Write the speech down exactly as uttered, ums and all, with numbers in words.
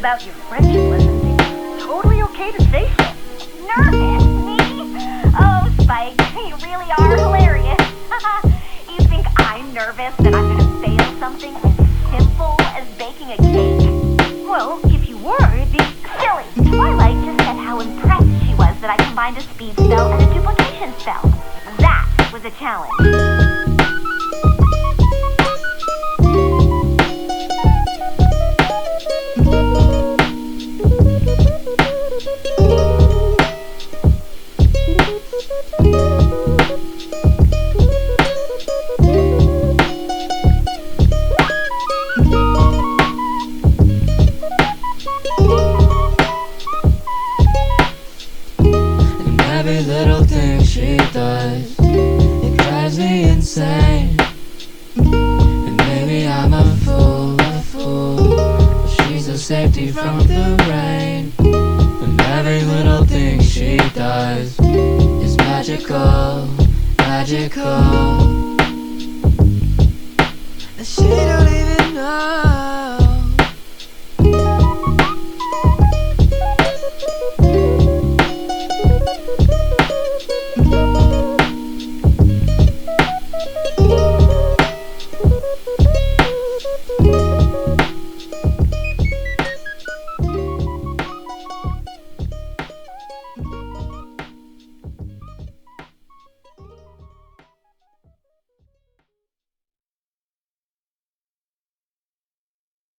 about your friendship lessons, it's totally okay to say so. Nervous? Me? Oh, Spike, you really are hilarious. You think I'm nervous that I'm gonna fail something as simple as baking a cake? Well, if you were, it'd be Silly. Twilight just said how impressed she was that I combined a speed spell and a duplication spell. That was a challenge. Every little thing she does, it drives me insane. And maybe I'm a fool, a fool, but she's a safety from the rain. And every little thing she does is magical, magical. And she don't even know